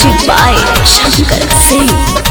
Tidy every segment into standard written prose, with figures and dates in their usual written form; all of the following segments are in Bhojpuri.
Presented by Shankar Singh.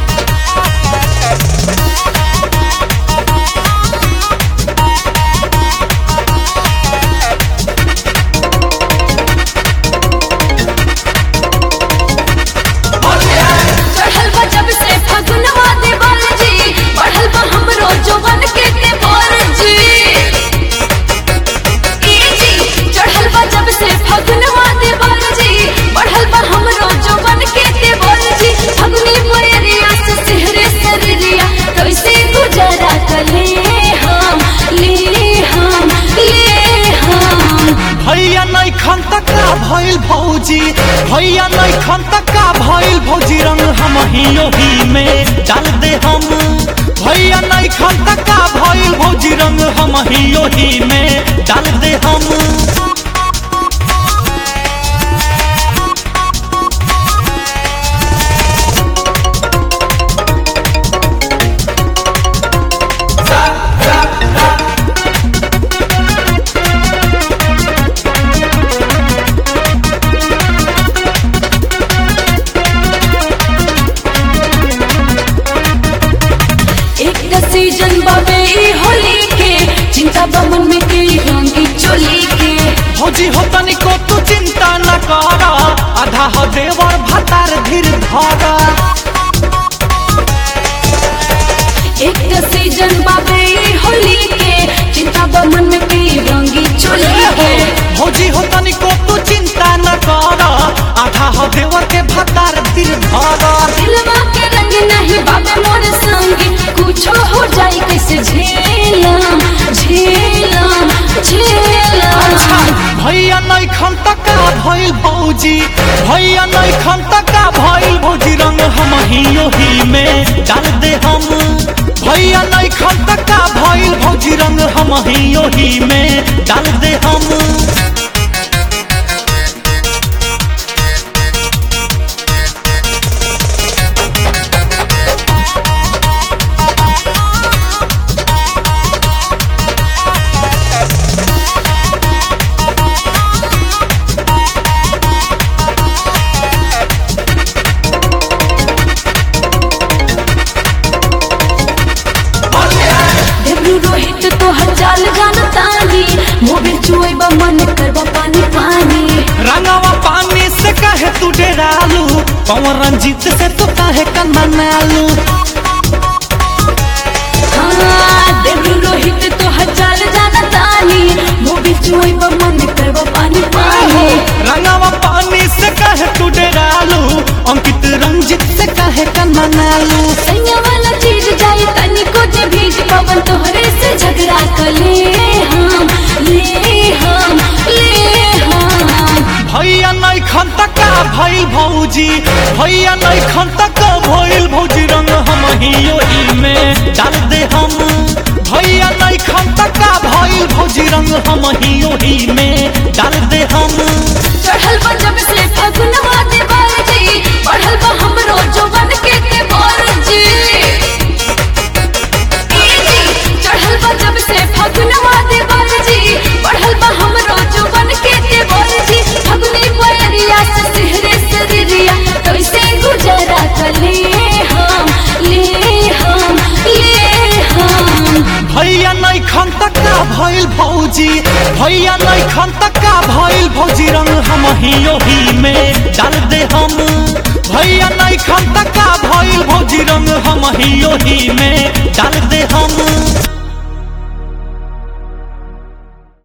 भइल भौजी भैया नहीं खन तका भइल भौजी रंग हम ही में डाल दे हम भैया नहीं खन तका भइल भौजी रंग हम ही में डाल दे हम सीजन बाबे होली के चिंता बमन में के रंगी चोली के भौजी हो तनिको तू चिंता न कर आधा हो देवर भतार धीर धरा एक सीजन बाबे होली के चिंता बमन में के रंगी चोली के भौजी हो तनिको तू चिंता न कर आधा हो देवर के भतार धीर धरा दिलवा के रंग नहीं बाबे मोर संगी कुछो हो जाए कैसे झेलम झेलम झेलम भैया नहीं खन तका भइल भौजी भैया नहीं खन तका भइल भौजी रंग हम ही में डाल दे हम भैया नहीं खन तका भइल भौजी रंग हम ही में डाल दे हम रोहित तो हजार जानतानी मोबिल चुएबा मन करबा पानी पानी रंगावा पानी से कहे तू डेरालू पवन रंजीत से तू कहे कन मनालू हाँ देवरू रोहित तो हजार जानतानी मोबिल चुएबा मन करबा पानी पानी रंगावा पानी से कहे तू डेरालू अंकित रंजीत से कहे कन मनालू सैया वाला चीज जाए तनी को जे भीज पवन तोहरे से झगड़ा कले हम भैया नहीं खन तका भइल भौजी भैया नहीं खन तका भइल भौजी रंग हम ही में डाल दे हम भैया नहीं खन तका भइल भौजी रंग हम ही में डाल दे हम चढ़ल बा जब से फगुनवा दे बारजी बढ़ल बा हमरो जवान के बारजी चढ़ल बा जब से फगुनवा दे बारजी बढ़ल बा हमरो जवान के बारजी फगुनी परिया से सिहरे सरिया कैसे गुजारा कले हम भैया नहीं खन तका भइल भौजी भैया नहीं खन तका भइल भौजी रंग हम ही में डाल दे हम भैया नहीं खन तका भइल भौजी रंग हम ही में डाल दे हम